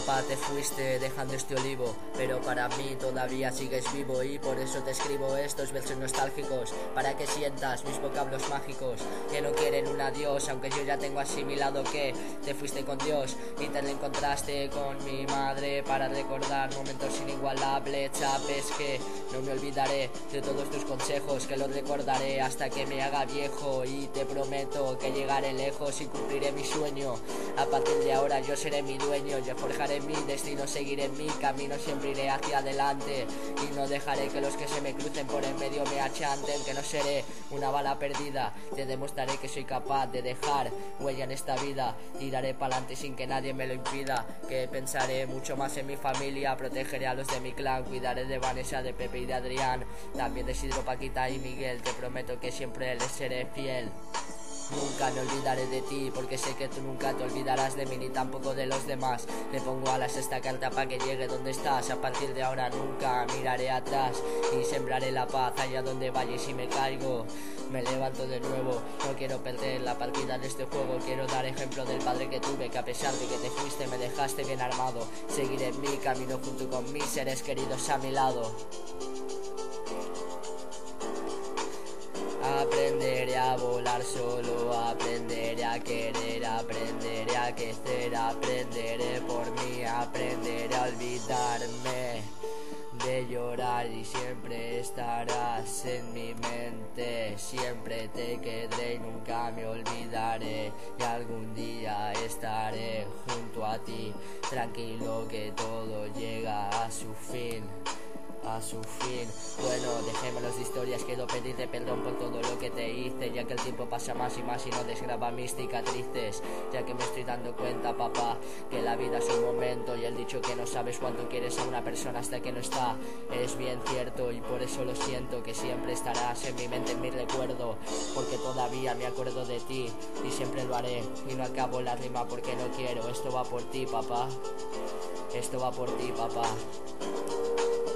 Papá, te fuiste dejando este olivo, pero para mí todavía sigues vivo, y por eso te escribo estos versos nostálgicos, para que sientas mis vocablos mágicos, que no quieren un adiós, aunque yo ya tengo asimilado que te fuiste con Dios y te reencontraste con mi madre para recordar momentos inigualables. Sabes que no me olvidaré de todos tus consejos, que los recordaré hasta que me haga viejo, y te prometo que llegaré lejos y cumpliré mi sueño. A partir de ahora yo seré mi dueño, yo forjaré mi destino, seguiré mi camino, siempre iré hacia adelante y no dejaré que los que se me crucen por en medio me achanten, que no seré una bala perdida, te demostraré que soy capaz de dejar huella en esta vida, tiraré pa'lante sin que nadie me lo impida, que pensaré mucho más en mi familia, protegeré a los de mi clan, cuidaré de Vanessa, de Pepe y de Adrián, también de Isidro, Paquita y Miguel, te prometo que siempre les seré fiel. Nunca me olvidaré de ti, porque sé que tú nunca te olvidarás de mí, ni tampoco de los demás. Le pongo alas a esta carta para que llegue donde estás. A partir de ahora nunca miraré atrás, y sembraré la paz allá donde vaya, y si me caigo me levanto de nuevo. No quiero perder la partida de este juego, quiero dar ejemplo del padre que tuve, que a pesar de que te fuiste me dejaste bien armado. Seguiré mi camino junto con mis seres queridos a mi lado. Aprenderé a volar solo, aprenderé a querer, aprenderé a crecer, aprenderé por mí, aprenderé a olvidarme de llorar, y siempre estarás en mi mente, siempre te quedaré y nunca me olvidaré, y algún día estaré junto a ti, tranquilo que todo llega a su fin. Bueno, dejémonos de historias, quiero pedirte perdón por todo lo que te hice, ya que el tiempo pasa más y más y no desgraba mis cicatrices, ya que me estoy dando cuenta, papá, que la vida es un momento, y el dicho que no sabes cuánto quieres a una persona hasta que no está es bien cierto, y por eso lo siento, que siempre estarás en mi mente, en mi recuerdo, porque todavía me acuerdo de ti y siempre lo haré, y no acabo la rima porque no quiero. Esto va por ti, papá, esto va por ti, papá.